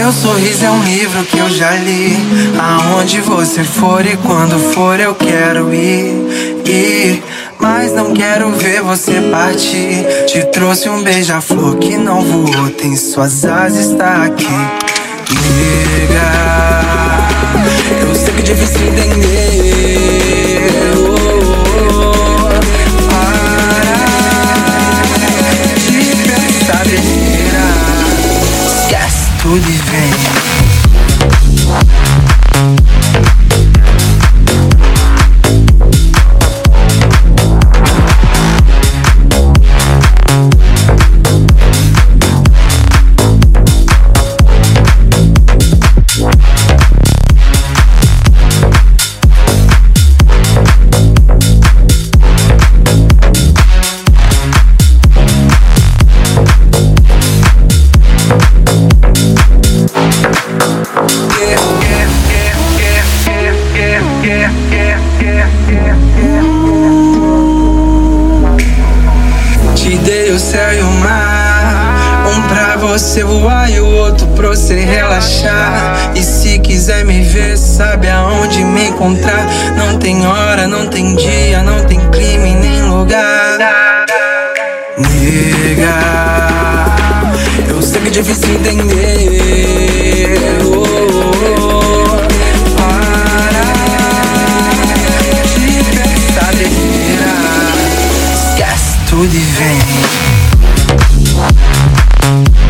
Seu sorriso é um livro que eu já li. Aonde você for e quando for eu quero ir. Mas não quero ver você partir. Te trouxe um beija-flor que não voou, tem suas asas, está aqui. Nega, eu sei que é difícil entender. Para de pensar besteira, esquece tudo e vem. Te dei o céu e o mar, um pra você voar e o outro pra você relaxar. E se quiser me ver, sabe aonde me encontrar. Não tem hora, não tem dia, não tem clima e nem lugar. Nega, eu sei que é difícil entender. Para de pensar besteira, esquece tudo e vem.